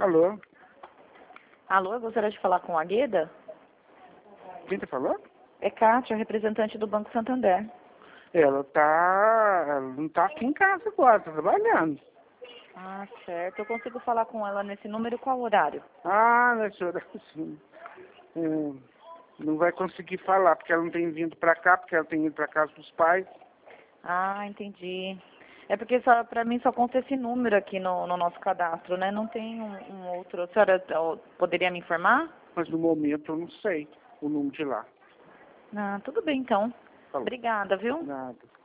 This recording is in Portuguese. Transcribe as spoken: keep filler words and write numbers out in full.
Alô? Alô, eu gostaria de falar com a Gueda. Quem tá falando? É Kátia, representante do Banco Santander. Ela tá... Ela não tá aqui em casa agora, tá trabalhando. Ah, certo. Eu consigo falar com ela nesse número, qual horário? Ah, né, senhora? Sim. É, não vai conseguir falar, porque ela não tem vindo pra cá, porque ela tem ido pra casa dos pais. Ah, entendi. É porque só, pra mim só conta esse número aqui no, no nosso cadastro, né? Não tem um, um outro. A senhora ó, poderia me informar? Mas no momento eu não sei o número de lá. Ah, tudo bem então. Falou. Obrigada, viu? Nada.